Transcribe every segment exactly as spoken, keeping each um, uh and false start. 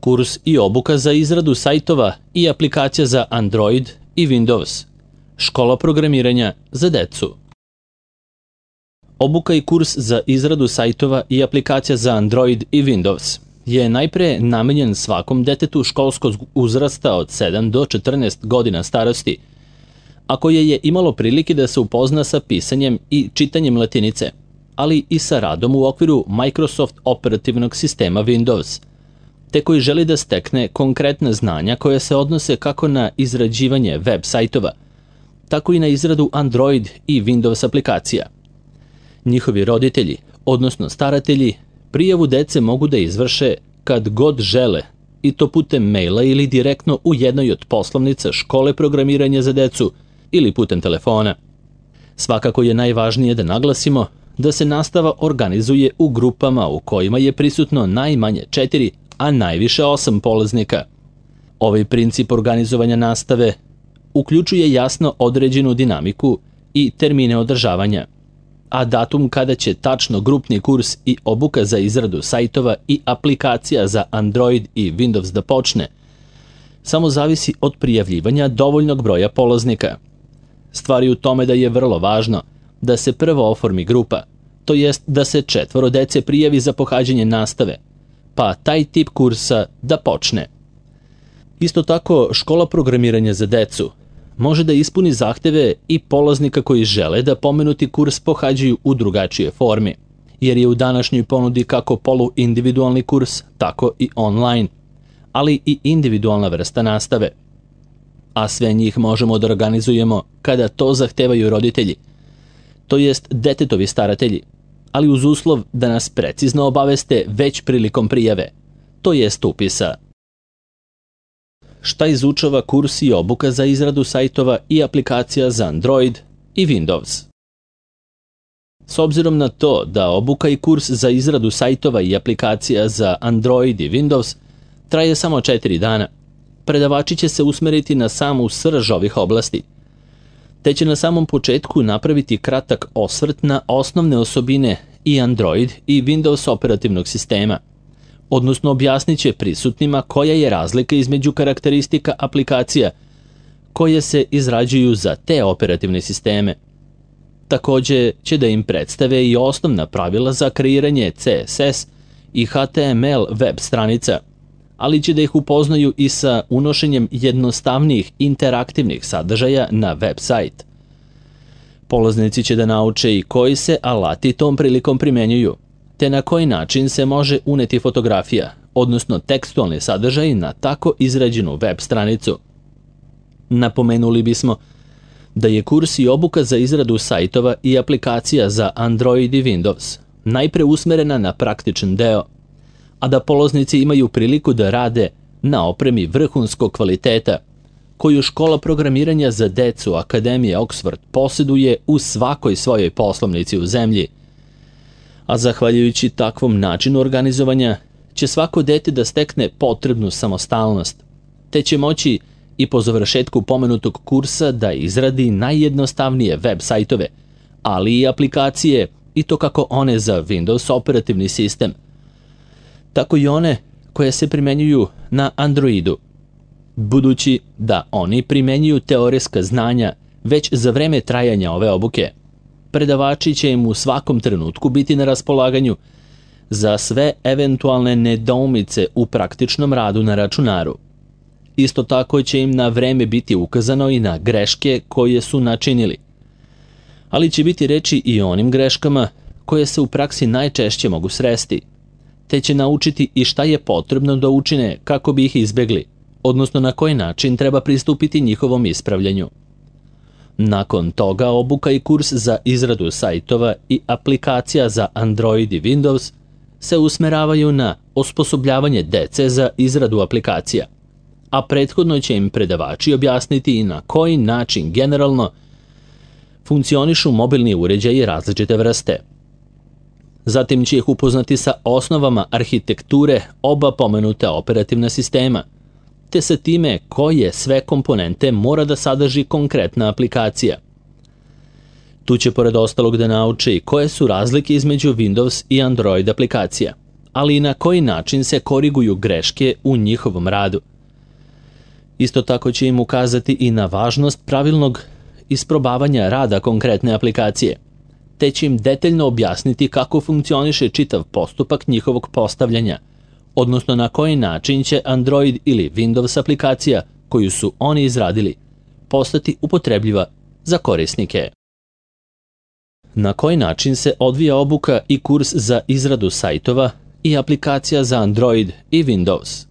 Kurs i obuka za izradu sajtova i aplikacija za Android i Windows. Škola programiranja za decu. Obuka i kurs za izradu sajtova i aplikacija za Android i Windows je najpre namenjen svakom detetu školskog uzrasta od sedam do četrnaest godina starosti, a koje je imalo prilike da se upozna sa pisanjem i čitanjem latinice, ali i sa radom u okviru Microsoft operativnog sistema Windows, te koji želi da stekne konkretna znanja koja se odnose kako na izrađivanje web sajtova, tako i na izradu Android i Windows aplikacija. Njihovi roditelji, odnosno staratelji, prijavu dece mogu da izvrše kad god žele, i to putem maila ili direktno u jednoj od poslovnica škole programiranja za decu ili putem telefona. Svakako je najvažnije da naglasimo da se nastava organizuje u grupama u kojima je prisutno najmanje četiri, a najviše osam polaznika. Ovaj princip organizovanja nastave uključuje jasno određenu dinamiku i termine održavanja, a datum kada će tačno grupni kurs i obuka za izradu sajtova i aplikacija za Android i Windows da počne, samo zavisi od prijavljivanja dovoljnog broja polaznika. Stvar je u tome da je vrlo važno da se prvo oformi grupa, to jest da se četvoro dece prijavi za pohađanje nastave, pa taj tip kursa da počne. Isto tako, škola programiranja za decu može da ispuni zahteve i polaznika koji žele da pomenuti kurs pohađaju u drugačije formi, jer je u današnjoj ponudi kako poluindividualni kurs, tako i online, ali i individualna vrsta nastave. A sve njih možemo da organizujemo kada to zahtevaju roditelji, to jest detetovi staratelji, ali uz uslov da nas precizno obaveste već prilikom prijave, to jest upisa. Šta izučava kurs i obuka za izradu sajtova i aplikacija za Android i Windows? S obzirom na to da obuka i kurs za izradu sajtova i aplikacija za Android i Windows traje samo četiri dana, predavači će se usmeriti na samu srž ovih oblasti, te će na samom početku napraviti kratak osvrt na osnovne osobine i Android i Windows operativnog sistema, odnosno objasnit će prisutnima koja je razlika između karakteristika aplikacija koje se izrađuju za te operativne sisteme. Takođe će da im predstave i osnovna pravila za kreiranje C S S i H T M L web stranica, ali će da ih upoznaju i sa unošenjem jednostavnijih interaktivnih sadržaja na web sajt. Polaznici će da nauče i koji se alati tom prilikom primenjuju, te na koji način se može uneti fotografija, odnosno tekstualni sadržaj na tako izrađenu web stranicu. Napomenuli bismo da je kurs i obuka za izradu sajtova i aplikacija za Android i Windows najpre usmerena na praktičan deo, a da polaznici imaju priliku da rade na opremi vrhunskog kvaliteta, koju škola programiranja za decu Akademije Oxford posjeduje u svakoj svojoj poslovnici u zemlji. A zahvaljujući takvom načinu organizovanja će svako dete da stekne potrebnu samostalnost, te će moći i po završetku pomenutog kursa da izradi najjednostavnije web sajtove, ali i aplikacije, i to kako one za Windows operativni sistem, tako i one koje se primenjuju na Androidu. Budući da oni primenjuju teorijska znanja već za vreme trajanja ove obuke, predavači će im u svakom trenutku biti na raspolaganju za sve eventualne nedoumice u praktičnom radu na računaru. Isto tako će im na vreme biti ukazano i na greške koje su načinili, ali će biti reči i o onim greškama koje se u praksi najčešće mogu sresti, te će naučiti i šta je potrebno da učine kako bi ih izbegli, odnosno na koji način treba pristupiti njihovom ispravljanju. Nakon toga obuka i kurs za izradu sajtova i aplikacija za Android i Windows se usmeravaju na osposobljavanje dece za izradu aplikacija, a prethodno će im predavači objasniti i na koji način generalno funkcionišu mobilni uređaji različite vrste. Zatim će ih upoznati sa osnovama arhitekture oba pomenuta operativna sistema, te sa time koje sve komponente mora da sadrži konkretna aplikacija. Tu će pored ostalog da nauče i koje su razlike između Windows i Android aplikacija, ali i na koji način se koriguju greške u njihovom radu. Isto tako će im ukazati i na važnost pravilnog isprobavanja rada konkretne aplikacije, te će im detaljno objasniti kako funkcioniše čitav postupak njihovog postavljanja, odnosno na koji način će Android ili Windows aplikacija koju su oni izradili postati upotrebljiva za korisnike. Na koji način se odvija obuka i kurs za izradu sajtova i aplikacija za Android i Windows?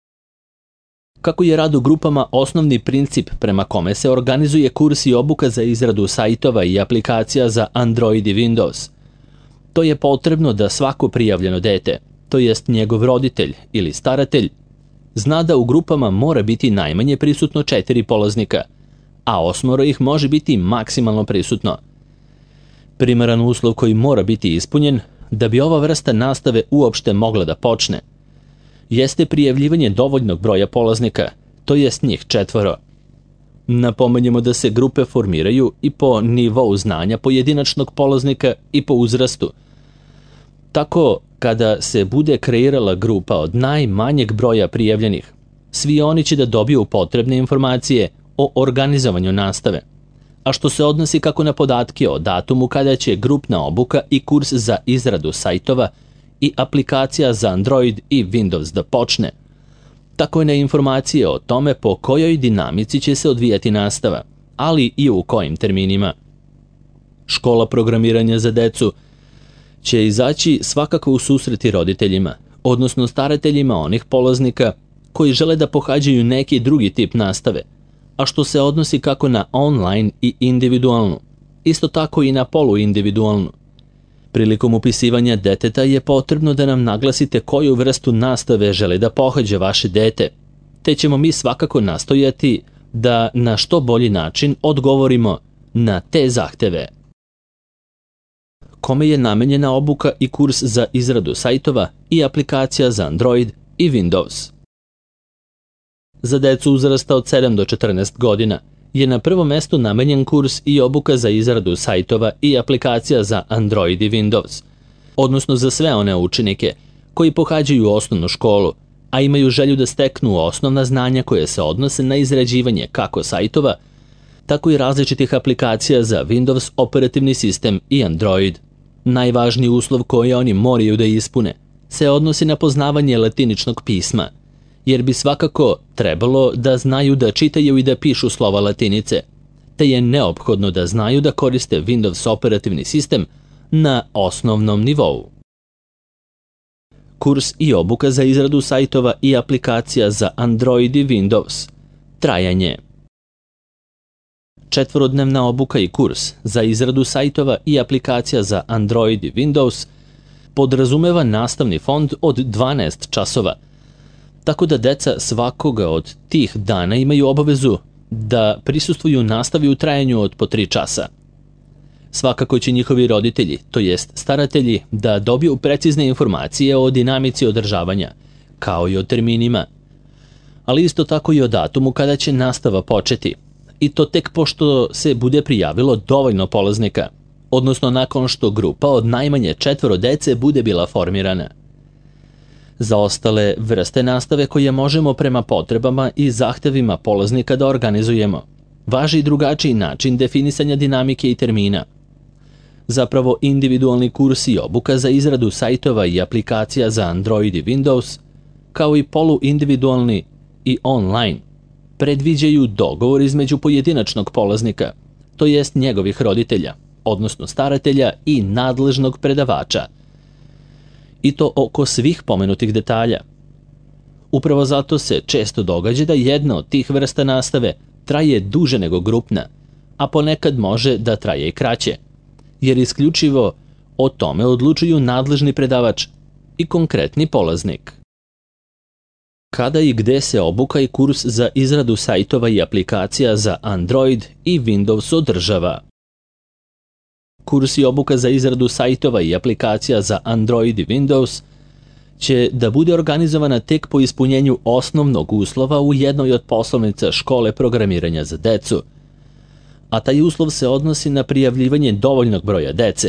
Kako je rad u grupama osnovni princip prema kome se organizuje kurs i obuka za izradu sajtova i aplikacija za Android i Windows, to je potrebno da svako prijavljeno dete, to jest njegov roditelj ili staratelj, zna da u grupama mora biti najmanje prisutno četiri polaznika, a osmoro ih može biti maksimalno prisutno. Primaran uslov koji mora biti ispunjen da bi ova vrsta nastave uopšte mogla da počne jeste prijavljivanje dovoljnog broja polaznika, to jest njih četvoro. Napomenjemo da se grupe formiraju i po nivou znanja pojedinačnog polaznika i po uzrastu. Tako, kada se bude kreirala grupa od najmanjeg broja prijavljenih, svi oni će da dobiju potrebne informacije o organizovanju nastave, a što se odnosi kako na podatke o datumu kada će grupna obuka i kurs za izradu sajtova i aplikacija za Android i Windows da počne, tako i na informacije o tome po kojoj dinamici će se odvijati nastava, ali i u kojim terminima. Škola programiranja za decu će izaći svakako u susreti roditeljima, odnosno starateljima onih polaznika koji žele da pohađaju neki drugi tip nastave, a što se odnosi kako na online i individualnu, isto tako i na poluindividualnu. Prilikom upisivanja deteta je potrebno da nam naglasite koju vrstu nastave želi da pohađa vaše dete, te ćemo mi svakako nastojati da na što bolji način odgovorimo na te zahteve. Kome je namenjena obuka i kurs za izradu sajtova i aplikacija za Android i Windows? Za decu uzrasta od sedam do četrnaest godina je na prvom mestu namenjen kurs i obuka za izradu sajtova i aplikacija za Android i Windows, odnosno za sve one učenike koji pohađaju osnovnu školu, a imaju želju da steknu osnovna znanja koje se odnose na izrađivanje kako sajtova, tako i različitih aplikacija za Windows operativni sistem i Android. Najvažniji uslov koji oni moraju da ispune se odnosi na poznavanje latiničnog pisma, jer bi svakako trebalo da znaju da čitaju i da pišu slova latinice, te je neophodno da znaju da koriste Windows operativni sistem na osnovnom nivou. Kurs i obuka za izradu sajtova i aplikacija za Android i Windows. Trajanje. Četvorodnevna obuka i kurs za izradu sajtova i aplikacija za Android i Windows podrazumeva nastavni fond od dvanaest časova, tako da deca svakoga od tih dana imaju obavezu da prisustvuju nastavi u trajanju od po tri časa. Svakako će njihovi roditelji, to jest staratelji, da dobiju precizne informacije o dinamici održavanja, kao i o terminima, ali isto tako i o datumu kada će nastava početi, i to tek pošto se bude prijavilo dovoljno polaznika, odnosno nakon što grupa od najmanje četvoro dece bude bila formirana. Za ostale vrste nastave koje možemo prema potrebama i zahtevima polaznika da organizujemo, važi drugačiji način definisanja dinamike i termina. Zapravo, individualni kurs i obuka za izradu sajtova i aplikacija za Android i Windows, kao i poluindividualni i online, predviđaju dogovor između pojedinačnog polaznika, to jest njegovih roditelja, odnosno staratelja i nadležnog predavača, i to oko svih pomenutih detalja. Upravo zato se često događa da jedna od tih vrsta nastave traje duže nego grupna, a ponekad može da traje i kraće, jer isključivo o tome odlučuju nadležni predavač i konkretni polaznik. Kada i gde se obuka i kurs za izradu sajtova i aplikacija za Android i Windows održava? Kurs i obuka za izradu sajtova i aplikacija za Android i Windows će da bude organizovana tek po ispunjenju osnovnog uslova u jednoj od poslovnica škole programiranja za decu, a taj uslov se odnosi na prijavljivanje dovoljnog broja dece,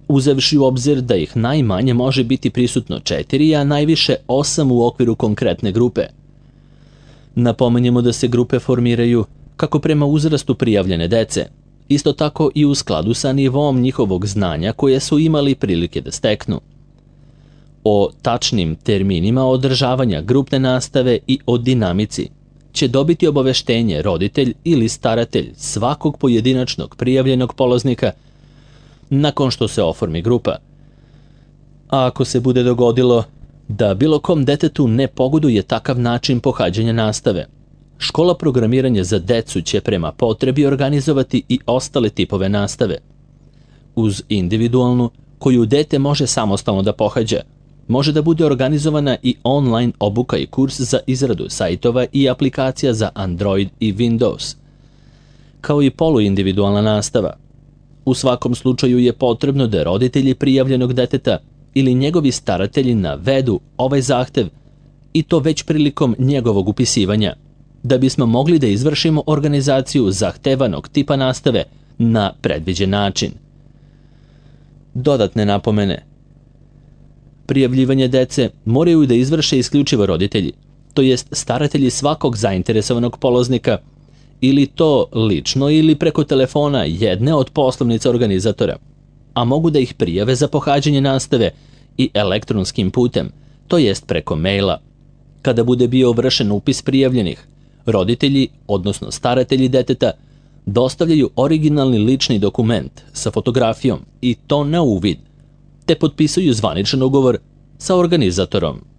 uzevši u obzir da ih najmanje može biti prisutno četiri, a najviše osam u okviru konkretne grupe. Napomenjemo da se grupe formiraju kako prema uzrastu prijavljene dece, isto tako i u skladu sa nivom njihovog znanja koje su imali prilike da steknu. O tačnim terminima održavanja grupne nastave i o dinamici će dobiti obaveštenje roditelj ili staratelj svakog pojedinačnog prijavljenog polaznika nakon što se oformi grupa. A ako se bude dogodilo da bilo kom detetu ne pogoduje takav način pohađanja nastave, škola programiranja za decu će prema potrebi organizovati i ostale tipove nastave. Uz individualnu, koju dete može samostalno da pohađa, može da bude organizovana i online obuka i kurs za izradu sajtova i aplikacija za Android i Windows, kao i poluindividualna nastava. U svakom slučaju je potrebno da roditelji prijavljenog deteta ili njegovi staratelji navedu ovaj zahtev i to već prilikom njegovog upisivanja, da bismo mogli da izvršimo organizaciju zahtevanog tipa nastave na predviđen način. Dodatne napomene. Prijavljivanje dece moraju da izvrše isključivo roditelji, to jest staratelji svakog zainteresovanog polaznika, ili to lično ili preko telefona jedne od poslovnica organizatora, a mogu da ih prijave za pohađanje nastave i elektronskim putem, to jest preko maila. Kada bude bio vršen upis prijavljenih, roditelji, odnosno staratelji deteta, dostavljaju originalni lični dokument sa fotografijom i to na uvid, te potpisuju zvaničan ugovor sa organizatorom.